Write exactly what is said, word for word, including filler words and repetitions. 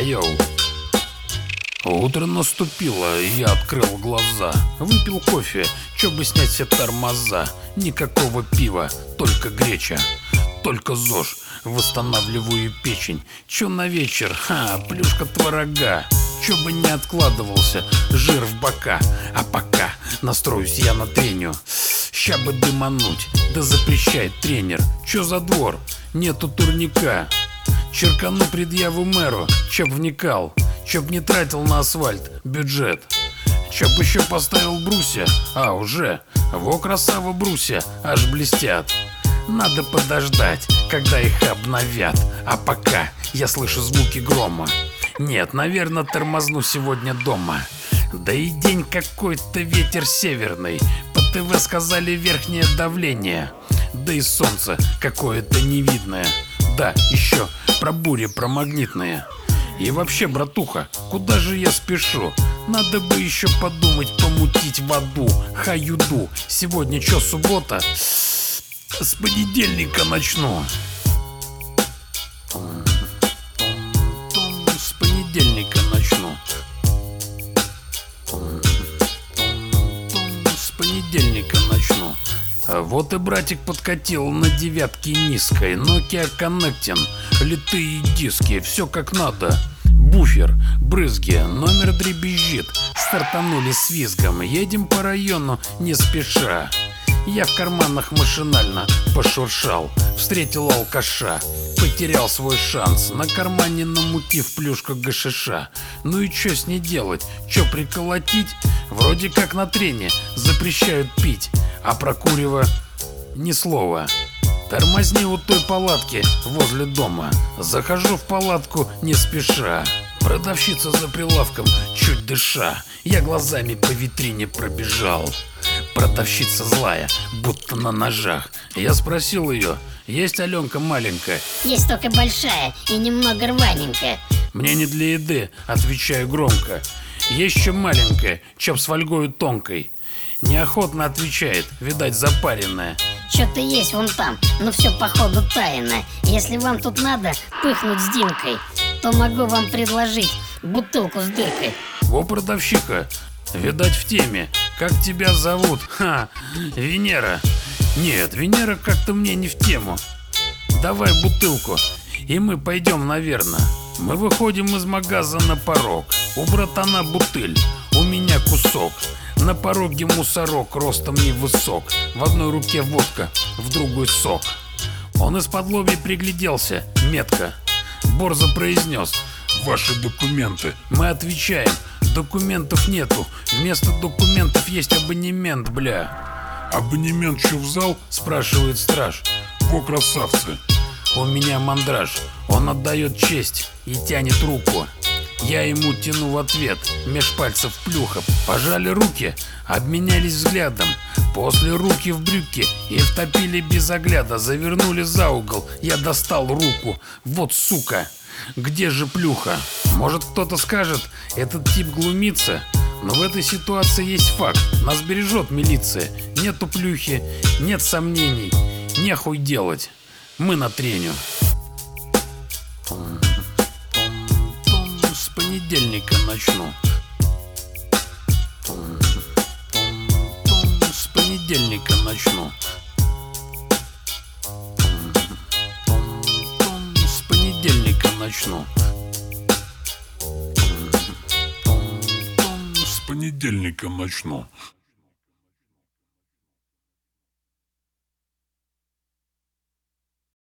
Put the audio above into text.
Айоу. Утро наступило, и я открыл глаза. Выпил кофе, чтобы снять все тормоза. Никакого пива, только греча, только ЗОЖ. Восстанавливаю печень. Чё на вечер? Ха, плюшка творога. Чё бы не откладывался, жир в бока. А пока настроюсь я на треню. Ща бы дымануть, да запрещает тренер. Чё за двор? Нету турника. Черкану предъяву мэру, чё б вникал, чё б не тратил на асфальт бюджет. Чё б еще поставил брусья, а уже, во красава брусья, аж блестят. Надо подождать, когда их обновят. А пока я слышу звуки грома. Нет, наверное, тормозну сегодня дома. Да и день какой-то, ветер северный. По ТВ сказали верхнее давление. Да и солнце какое-то невидное. Да, еще про бури, про магнитные. И вообще, братуха, куда же я спешу? Надо бы еще подумать, помутить в аду. Хаюду, сегодня что, суббота? С понедельника начну. С понедельника начну. С понедельника начну. Вот и братик подкатил на девятке низкой. Nokia Connecting, литые диски, все как надо. Буфер, брызги, номер дребезжит. Стартанули с визгом, едем по району не спеша. Я в карманах машинально пошуршал. Встретил алкаша, потерял свой шанс. На кармане намутив плюшка гашиша. Ну и чё с ней делать? Чё приколотить? Вроде как на трене запрещают пить, а про курево ни слова. Тормозни у той палатки возле дома. Захожу в палатку не спеша. Продавщица за прилавком чуть дыша. Я глазами по витрине пробежал. Продавщица злая, будто на ножах. Я спросил ее: есть Аленка маленькая? Есть, только большая и немного рваненькая. Мне не для еды, отвечаю громко. Есть еще маленькая, чоп с фольгою тонкой. Неохотно отвечает, видать запаренная. Что-то есть вон там, но все походу тайное. Если вам тут надо пыхнуть с Димкой, то могу вам предложить бутылку с дыркой. Во, продавщика, видать в теме. Как тебя зовут? Ха, Венера. Нет, Венера как-то мне не в тему. Давай бутылку, и мы пойдем, наверное. Мы выходим из магаза на порог. У братана бутыль, у меня кусок. На пороге мусорок, ростом невысок. В одной руке водка, в другой сок. Он из-под лобья пригляделся, метко. Борзо произнес: ваши документы. Мы отвечаем: документов нету. Вместо документов есть абонемент, бля. Абонемент что в зал? Спрашивает страж. Во, красавцы. У меня мандраж. Он отдает честь и тянет руку. Я ему тяну в ответ, меж пальцев плюха. Пожали руки, обменялись взглядом. После руки в брюки и втопили без огляда. Завернули за угол, я достал руку. Вот сука, где же плюха? Может, кто-то скажет, этот тип глумится. Но в этой ситуации есть факт, нас бережет милиция. Нету плюхи, нет сомнений. Нехуй делать, мы на треню. С понедельника начну. С понедельника начну. С понедельника начну. С понедельника начну.